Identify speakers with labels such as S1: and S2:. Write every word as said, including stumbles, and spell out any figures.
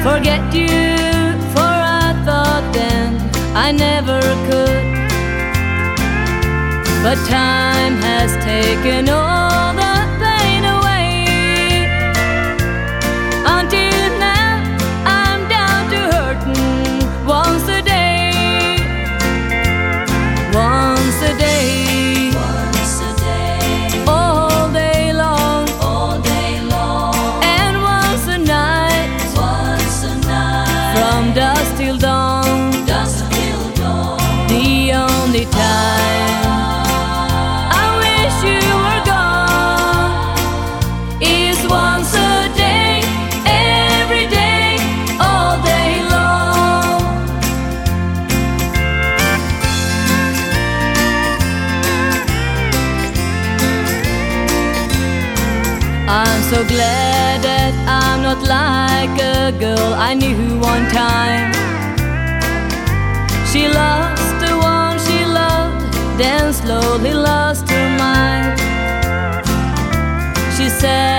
S1: forget you, for I thought then I never could. But time has taken all the pain away. Until now I'm down to hurting once a day. Once a day,
S2: once a day,
S1: all day long,
S2: all day long,
S1: and once a night,
S2: once a night,
S1: from dusk till dawn,
S2: dusk till dawn.
S1: the only time I wish you were gone is once a day, every day, all day long. I'm so glad that I'm not like a girl I knew one time. She lost the one she loved, then slowly lost her mind. She said